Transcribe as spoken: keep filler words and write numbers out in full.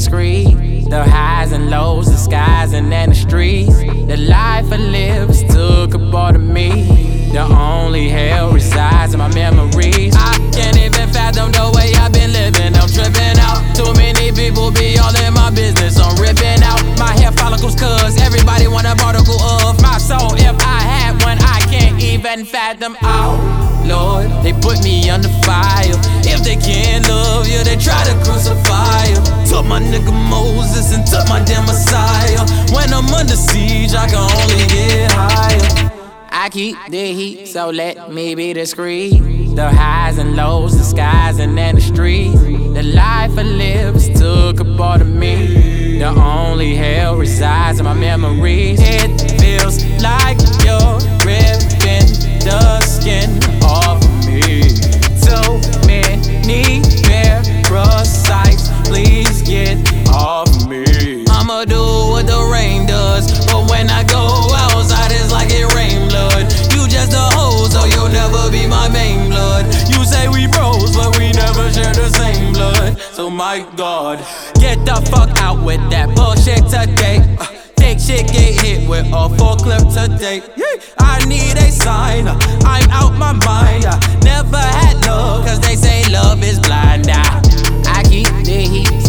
discreet. The highs and lows, the skies and then the streets. The life I live is took a part of me. The only hell resides in my memories. I can't even fathom the way I've been living. I'm tripping out. Too many people be all in my business. I'm ripping out my hair follicles, cause everybody want a particle of my soul. If I had one, I can't even fathom. Oh Lord, they put me under fire. If they can't love you, they try to crucify you. Took my nigga Moses and took my damn Messiah. When I'm under siege, I can only get higher. I keep the heat, so let me be discreet. The highs and lows, the skies and then the streets. The life I live is took a part of me. The only hell resides in my memories. It feels like you're ripping the skin off of me. So many parasites, please get off of me. I'ma do what the rain does, but when I go outside it's like it rain blood. You just a hoe, so you'll never be my main blood. You say we bros, but we never share the same blood. So my God, get the fuck out with that bullshit today. uh, Thick shit get hit with a full clip today. Yeah. I need a sign, I'm out my mind. I never had love, cause they say love is blind. I, I keep the heat,